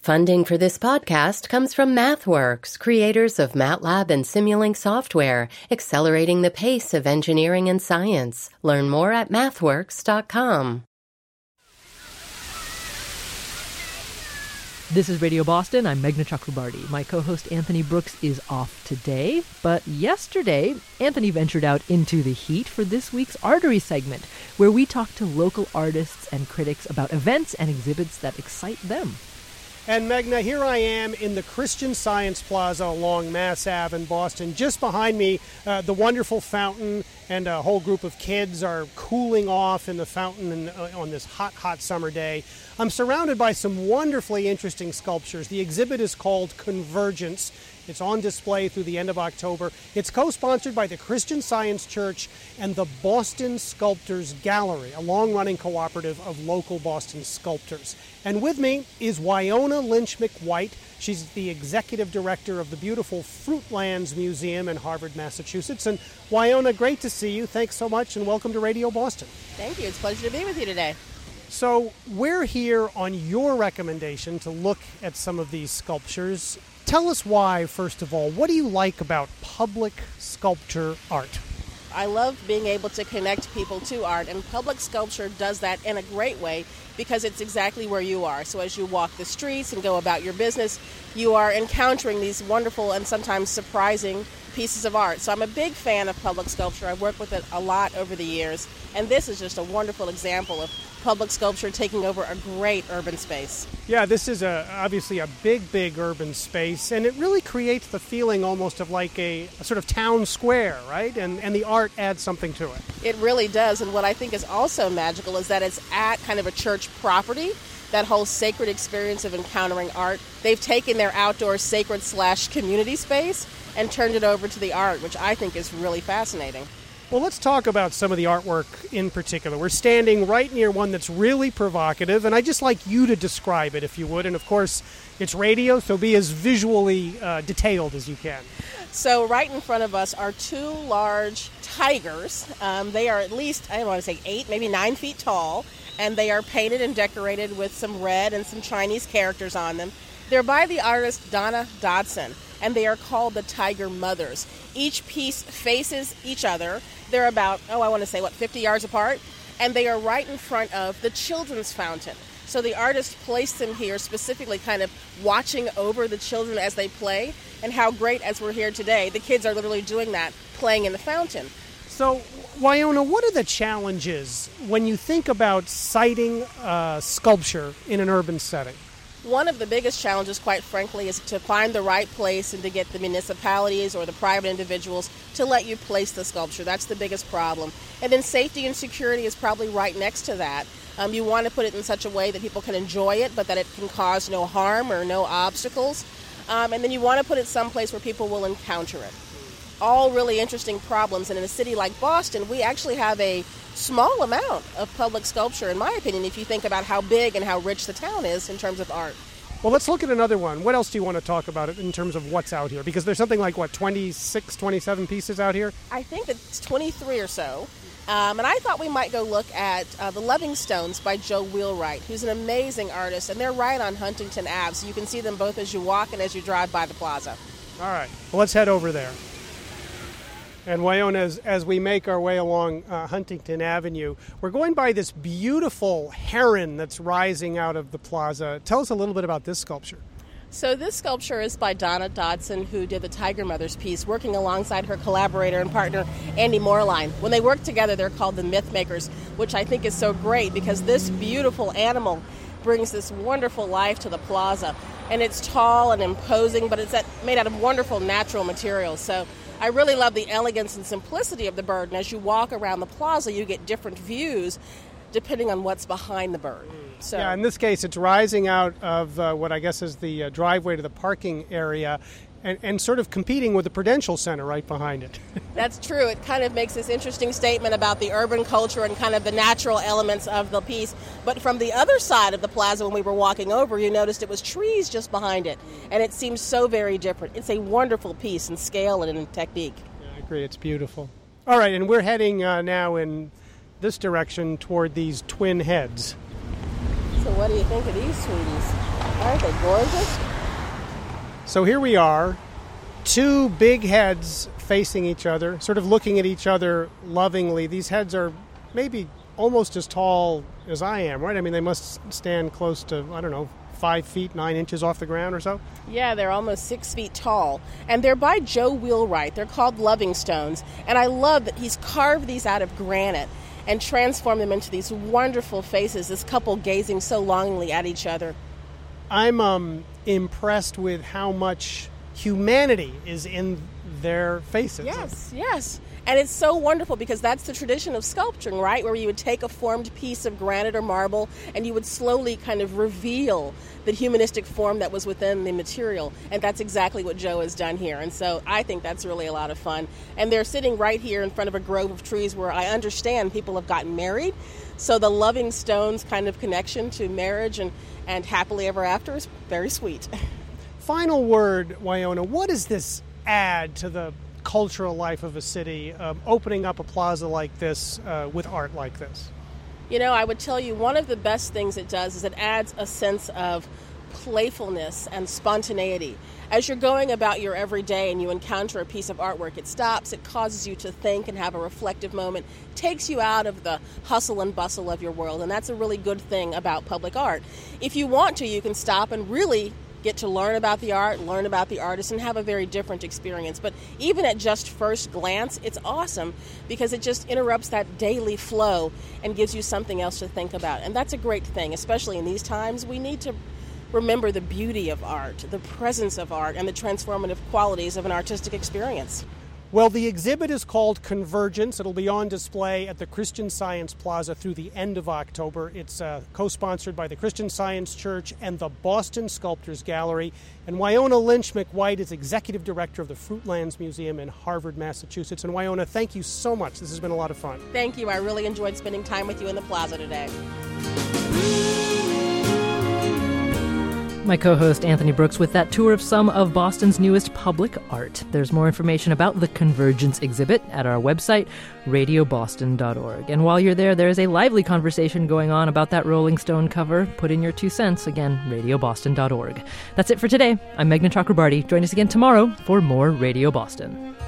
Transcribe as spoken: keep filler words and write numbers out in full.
Funding for this podcast comes from MathWorks, creators of MATLAB and Simulink software, accelerating the pace of engineering and science. Learn more at mathworks dot com. This is Radio Boston. I'm Meghna Chakrabarti. My co-host Anthony Brooks is off today, but yesterday, Anthony ventured out into the heat for this week's Artery segment, where we talk to local artists and critics about events and exhibits that excite them. And Meghna, here I am in the Christian Science Plaza along Mass Ave in Boston. Just behind me, uh, the wonderful fountain, and a whole group of kids are cooling off in the fountain in, uh, on this hot, hot summer day. I'm surrounded by some wonderfully interesting sculptures. The exhibit is called Convergence. It's on display through the end of October. It's co-sponsored by the Christian Science Church and the Boston Sculptors Gallery, a long-running cooperative of local Boston sculptors. And with me is Wyona Lynch McWhite. She's the executive director of the beautiful Fruitlands Museum in Harvard, Massachusetts. And Wyona, great to see you. Thanks so much, and welcome to Radio Boston. Thank you. It's a pleasure to be with you today. So we're here on your recommendation to look at some of these sculptures. Tell us why, first of all. What do you like about public sculpture art? I love being able to connect people to art, and public sculpture does that in a great way because it's exactly where you are. So as you walk the streets and go about your business, you are encountering these wonderful and sometimes surprising pieces of art. So I'm a big fan of public sculpture. I've worked with it a lot over the years, and this is just a wonderful example of public sculpture taking over a great urban space. Yeah, this is a, obviously a big, big urban space, and it really creates the feeling almost of like a, a sort of town square, right? And, and the art adds something to it. It really does, and what I think is also magical is that it's at kind of a church property, that whole sacred experience of encountering art. They've taken their outdoor sacred slash community space and turned it over to the art, which I think is really fascinating. Well, let's talk about some of the artwork in particular. We're standing right near one that's really provocative, and I'd just like you to describe it, if you would. And, of course, it's radio, so be as visually uh, detailed as you can. So right in front of us are two large tigers. Um, they are at least, I don't want to say eight, maybe nine feet tall, and they are painted and decorated with some red and some Chinese characters on them. They're by the artist Donna Dodson, and they are called the Tiger Mothers. Each piece faces each other. They're about, oh, I want to say, what, fifty yards apart? And they are right in front of the children's fountain. So the artist placed them here specifically kind of watching over the children as they play. And how great, as we're here today, the kids are literally doing that, playing in the fountain. So, Wyona, what are the challenges when you think about siting uh, sculpture in an urban setting? One of the biggest challenges, quite frankly, is to find the right place and to get the municipalities or the private individuals to let you place the sculpture. That's the biggest problem. And then safety and security is probably right next to that. Um, you want to put it in such a way that people can enjoy it, but that it can cause no harm or no obstacles. Um, and then you want to put it someplace where people will encounter it. All really interesting problems. And in a city like Boston, we actually have a small amount of public sculpture, in my opinion, if you think about how big and how rich the town is in terms of art. Well, let's look at another one. What else do you want to talk about in terms of what's out here? Because there's something like, what, twenty-six, twenty-seven pieces out here? I think it's twenty-three or so. Um, and I thought we might go look at uh, the Loving Stones by Joe Wheelwright, who's an amazing artist, and they're right on Huntington Avenue, so you can see them both as you walk and as you drive by the plaza. All right. Well, let's head over there. And Wyona, as, as we make our way along uh, Huntington Avenue, we're going by this beautiful heron that's rising out of the plaza. Tell us a little bit about this sculpture. So this sculpture is by Donna Dodson, who did the Tiger Mothers piece, working alongside her collaborator and partner, Andy Moreline. When they work together, they're called the Myth Makers, which I think is so great because this beautiful animal brings this wonderful life to the plaza. And it's tall and imposing, but it's made out of wonderful natural materials. So I really love the elegance and simplicity of the bird, and as you walk around the plaza, you get different views depending on what's behind the bird. So, yeah, in this case, it's rising out of uh, what I guess is the uh, driveway to the parking area and, and sort of competing with the Prudential Center right behind it. That's true. It kind of makes this interesting statement about the urban culture and kind of the natural elements of the piece. But from the other side of the plaza, when we were walking over, you noticed it was trees just behind it. And it seems so very different. It's a wonderful piece in scale and in technique. Yeah, I agree. It's beautiful. All right, and we're heading uh, now in this direction toward these twin heads. So what do you think of these sweeties? Aren't they gorgeous? So here we are, two big heads facing each other, sort of looking at each other lovingly. These heads are maybe almost as tall as I am, right? I mean, they must stand close to, I don't know, five feet, nine inches off the ground or so? Yeah, they're almost six feet tall. And they're by Joe Wheelwright. They're called Loving Stones. And I love that he's carved these out of granite and transformed them into these wonderful faces, this couple gazing so longingly at each other. I'm um, impressed with how much humanity is in their faces. Yes, yes. And it's so wonderful because that's the tradition of sculpturing, right? Where you would take a formed piece of granite or marble and you would slowly kind of reveal the humanistic form that was within the material. And that's exactly what Joe has done here. And so I think that's really a lot of fun. And they're sitting right here in front of a grove of trees where I understand people have gotten married. So the Loving Stones kind of connection to marriage and, and happily ever after is very sweet. Final word, Wynonna, what does this add to the cultural life of a city, um, opening up a plaza like this uh, with art like this? You know, I would tell you one of the best things it does is it adds a sense of playfulness and spontaneity. As you're going about your everyday and you encounter a piece of artwork, it stops, it causes you to think and have a reflective moment, takes you out of the hustle and bustle of your world, and that's a really good thing about public art. If you want to, you can stop and really get to learn about the art, learn about the artist, and have a very different experience. But even at just first glance, it's awesome because it just interrupts that daily flow and gives you something else to think about. And that's a great thing, especially in these times. We need to remember the beauty of art, the presence of art, and the transformative qualities of an artistic experience. Well, the exhibit is called Convergence. It'll be on display at the Christian Science Plaza through the end of October. It's uh, co-sponsored by the Christian Science Church and the Boston Sculptors Gallery. And Wynonna Lynch McWhite is executive director of the Fruitlands Museum in Harvard, Massachusetts. And Wynonna, thank you so much. This has been a lot of fun. Thank you. I really enjoyed spending time with you in the plaza today. My co-host Anthony Brooks with that tour of some of Boston's newest public art. There's more information about the Convergence exhibit at our website, radio boston dot org. And while you're there, there's a lively conversation going on about that Rolling Stone cover. Put in your two cents. Again, radio boston dot org. That's it for today. I'm Meghna Chakrabarty. Join us again tomorrow for more Radio Boston.